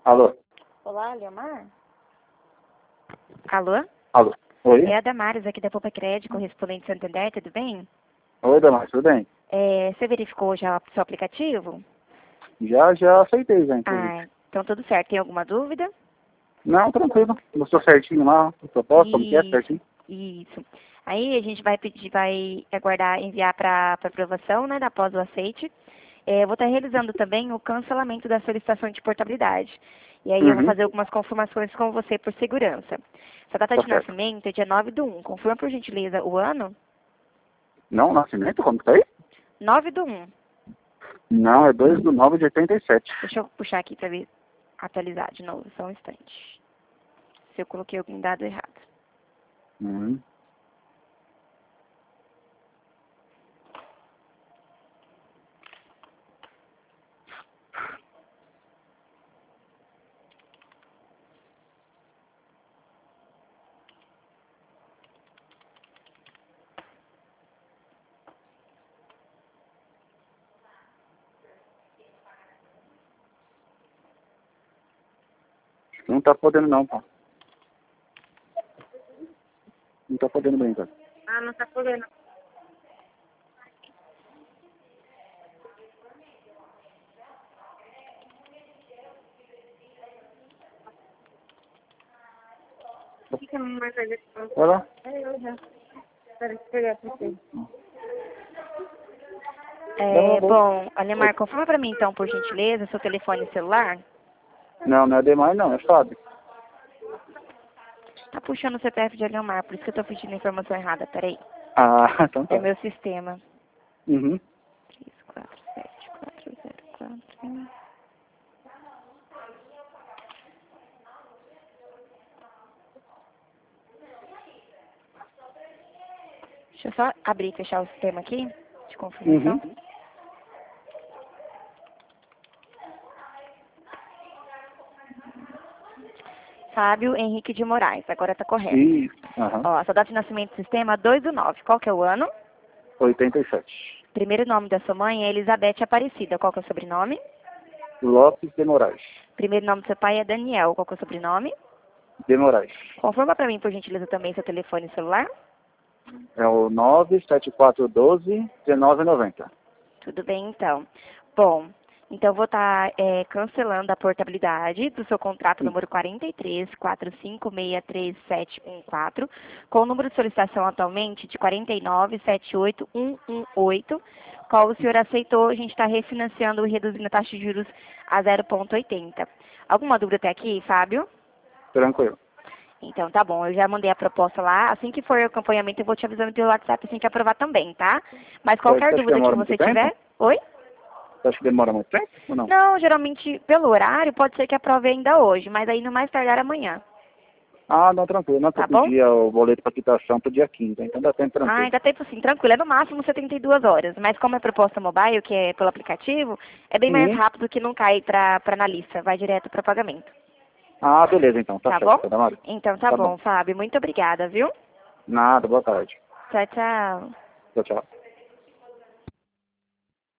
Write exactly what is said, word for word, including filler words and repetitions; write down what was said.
Alô? Olá, Leomar? Alô? Alô? Oi? É a Damares aqui da Poupa Crédito, correspondente Santander, tudo bem? Oi, Damares, tudo bem? É, você verificou já o seu aplicativo? Já, já aceitei, já, inclusive. Ah, então tudo certo. Tem alguma dúvida? Não, tranquilo. Mostrou certinho lá, o propósito, como que é, Isso, certinho. isso. Aí a gente vai pedir, vai aguardar enviar para aprovação, né, após o aceite. É, eu vou estar realizando também o cancelamento da solicitação de portabilidade. E aí eu vou Uhum, fazer algumas confirmações com você por segurança. Sua data tá de certo. nascimento é dia nove do um. Confirma por gentileza o ano? Não, nascimento, como que tá aí? nove do um. Não, é dois do nove de oitenta e sete. Deixa eu puxar aqui para ver, atualizar de novo, só um instante. Se eu coloquei algum dado errado. Uhum. Acho que não tá podendo não, pá. Não tá podendo brincar. Ah, não tá podendo. O que que é mais fazer? Vai lá. É, eu já. Espera, deixa eu pegar pra você. Dá uma É, bolsa. bom, Alemar, confirma para mim então, por gentileza, seu telefone celular. Não, não é demais não, é Fábio. Tá puxando o C P F de Alemar, por isso que eu tô pedindo a informação errada, peraí. Ah, então É tá. meu sistema. Uhum. três quatro sete quatro zero quatro. Deixa eu só abrir e fechar o sistema aqui, de confirmação. Uhum. Fábio Henrique de Moraes, agora tá correto. Isso. Aham. Ó, sua data de nascimento do sistema, dois do nove. Qual que é o ano? oitenta e sete. Primeiro nome da sua mãe é Elizabeth Aparecida. Qual que é o sobrenome? Lopes de Moraes. Primeiro nome do seu pai é Daniel. Qual que é o sobrenome? De Moraes. Confirma para mim, por gentileza, também seu telefone celular. É o nove sete quatro um dois, um nove nove zero. Tudo bem, então. Bom, então vou estar é, cancelando a portabilidade do seu contrato número quatro três quatro cinco seis três sete um quatro, com o número de solicitação atualmente de quatro nove sete oito um um oito, qual o senhor aceitou, a gente está refinanciando e reduzindo a taxa de juros a zero vírgula oitenta. Alguma dúvida até aqui, Fábio? Tranquilo. Então tá bom, eu já mandei a proposta lá. Assim que for o acompanhamento, eu vou te avisando pelo WhatsApp assim que aprovar também, tá? Mas Você qualquer acha que dúvida que demora muito você tempo? tiver. Oi? Você acha que demora muito tempo ou não? Não, geralmente pelo horário pode ser que aprove ainda hoje, mas aí no mais tardar amanhã, Ah, não, tranquilo. Não, que eu tá bom? pedi o boleto para quitação para o dia quinze, então dá tempo Ah, tranquilo. ainda tempo sim, tranquilo. É no máximo setenta e duas horas, mas como é proposta mobile, que é pelo aplicativo, é bem mais Uhum. rápido que não cai pra, pra analista, vai direto para pagamento, Ah, beleza, então. Tá tá certo, bom? tá, Damares? Então tá Tá bom. bom, Fábio. Muito obrigada, viu? Nada, boa tarde. Tchau, tchau. Tchau, tchau.